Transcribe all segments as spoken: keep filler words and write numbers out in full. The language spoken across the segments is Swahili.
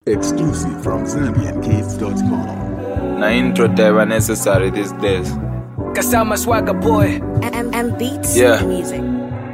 Exclusive from Zambian Kids dot com. Na intro never necessary these days. Kasama Swagger Boy. M M Beats Yeah. Music.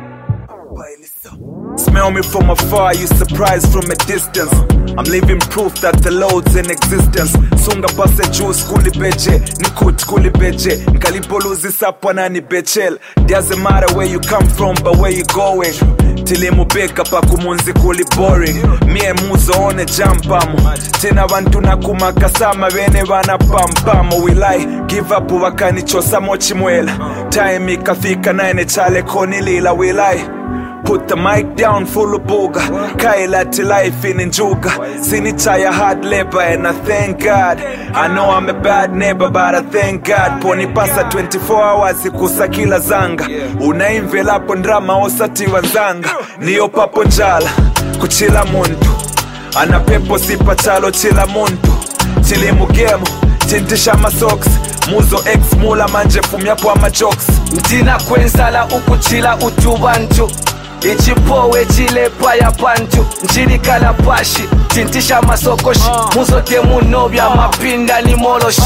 Smell me from afar, you surprised from a distance. I'm living proof that the Lord's in existence. Sunga pase juice kuli beje, nikut kuli beje. Nkalipoluzi sapwana ni bechel. Doesn't matter where you come from, but where you going. Tilimu beka pa kumunzi kuli boring. Mie muzo one jampamo. Tina bantu nakuma kasama bene bana pampamo. We lie, give up wakani chosa mochi mwela. Time ikafika naine chale koni lila. We lie, put the mic down full of booga. Kaila till life in njuga. Sinitaya hard labor and I thank God. I know I'm a bad neighbor but I thank God. Poni pasa twenty-four hours ikusa kila zanga. Unaimvela pondrama osati wanzanga. Niyo papo njala, kuchila muntu. Ana pepo sipa chalo chila muntu. Chili mugemo, tintisha masoks. Muzo ex mula manje fumyapo ama jokes. Ndina kwenzala ukuchila utubantu. Ichipowe chile paya pantu. Njiri kalapashi, tintisha masokoshi. Muzo temu nobya mapinda ni moloshi.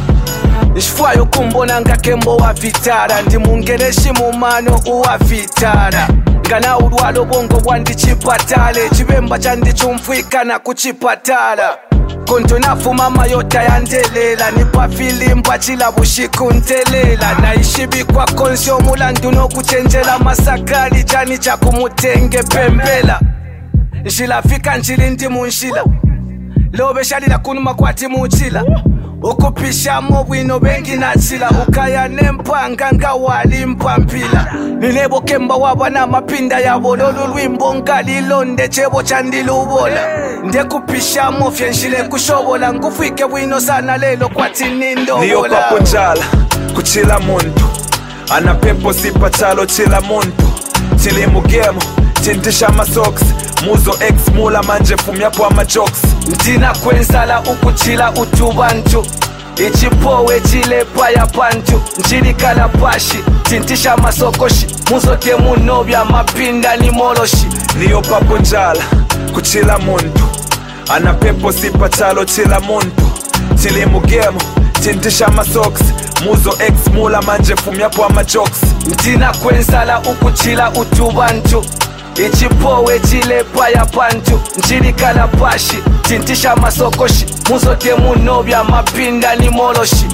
Ishfwayo kumbona nga kembo wa vitara. Ndi mungereshi mumano uwa vitara. Ngana urwalo bongo wandi chipatale. Chibemba chandi chumfwika na kuchipatala. Konto nafuma mayota yandelela. Nipa filimba chila bushiku ntelela. Naishibi kwa konsyo mulandu no kuchenjela. Masakali chani chakumutenge pembela. Nshila fika nchili ndi munshila. Lobe shalila kunuma kwa timu uchila. Ukupisha mobwino bengi nachila. Ukaya nempanga nga wali mpampila. Ninebo kemba wabana mapinda ya bololu. Lwimbo ngalilonde chebo chandilubola. Nde kupisha mofya nshile kushobola. Ngufike wino sana lelo kwa tinindobola. Niyo papo njala, kuchila muntu. Ana pepo sipa chalo chila muntu. Chili mugemo, tintisha masoks. Muzo ex mula manje fumyapo ama jokes. Ndina kwenzala ukuchila utubantu. Ichipowe chile paya pantu. Njiri kalapashi, tintisha masokoshi. Muzo temu nobya mapinda ni moloshi. Niyo papo njala, kuchila muntu. Ana pepo sipa chalo chila muntu. Chili mugemo, tintisha masoks. Muzo ex mula manje fumyapo ama jokes. Ndina kwenzala ukuchila utubantu. Ichipowe chile paya pantu. Njiri kalapashi, tintisha masokoshi. Muzo temu nobya mapinda ni moloshi.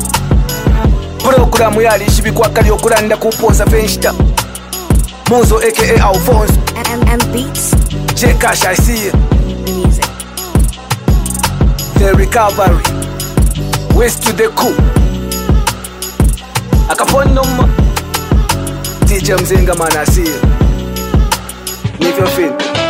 Programu yali ishibikwa kali okulanda kupoza fenshita. Muzo aka Alphonse. M M Beats J Cash I see you. Music. The recovery. West to the coup. Akaponoma. D J Mzenga man I see you. Leave your feet.